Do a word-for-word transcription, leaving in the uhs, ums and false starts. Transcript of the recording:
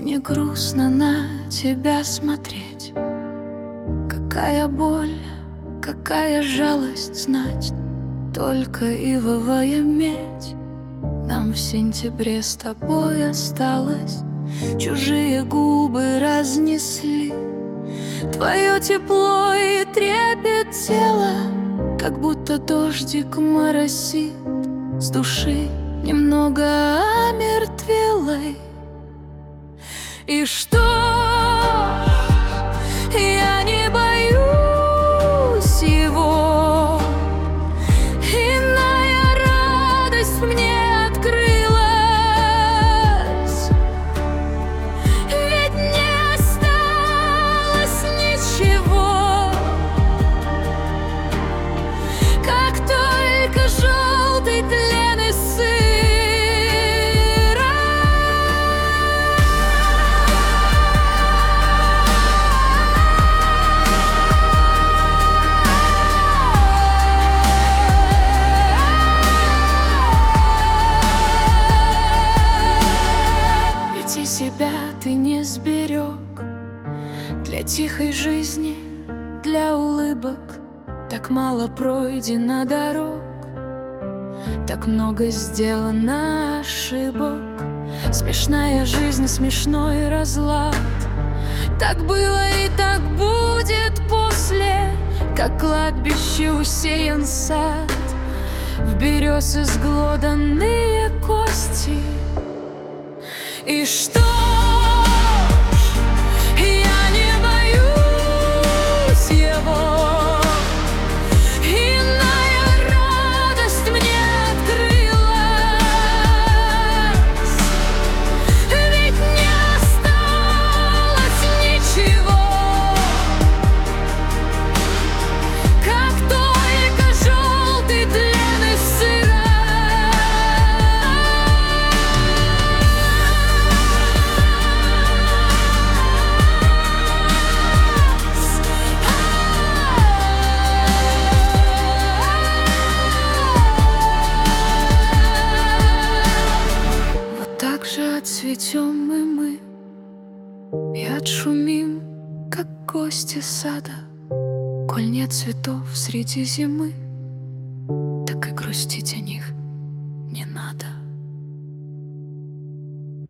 Мне грустно на тебя смотреть. Какая боль, какая жалость знать. Только ивовая медь нам в сентябре с тобой осталось. Чужие губы разнесли твое тепло и трепет тела, как будто дождик моросит с души немного омертвелой. И что я не боюсь его, иная радость мне открылась. Ведь не осталось ничего, как только желтый тлен и сырость. Себя ты не сберег для тихой жизни, для улыбок. Так мало пройдено дорог, так много сделано ошибок. Смешная жизнь, смешной разлад. Так было и так будет после, как кладбище усеян сад, в берез изглоданные кости. И что ж, я не боюсь его, иная радость мне открылась. Ведь не осталось ничего, как только желтый тлен и сырость. Отцветем и мы, и отшумим, как гости сада. Коль нет цветов среди зимы, так и грустить о них не надо.